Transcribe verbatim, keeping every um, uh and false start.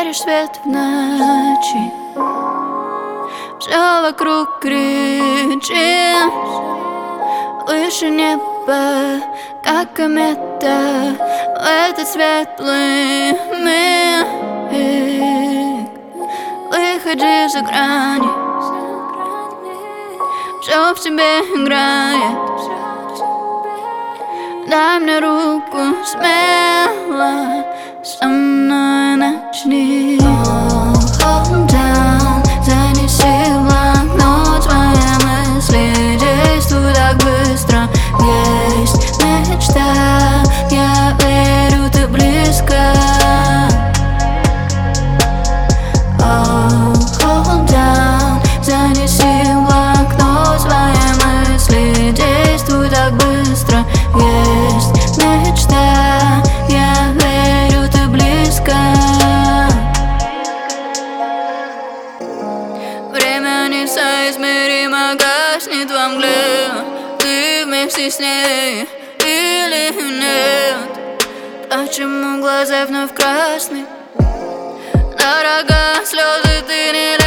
веришь в свет в ночи. Все вокруг кричит выше неба, как комета, в этот светлый миг. Выходи за грани, все в тебе играет. Дай мне руку смело, со мной начни. Hold down, занеси в блокнот свои мысли. Действуй так быстро, есть мечта. Я верю, ты близко. Oh, hold down, занеси в блокнот свои мысли. Действуй так быстро, есть мечта. Я верю, ты близко. Время несоизмеримо гаснет во мгле. Ты вместе с ней или нет? Почему глаза вновь красны? Дорога, слезы ты не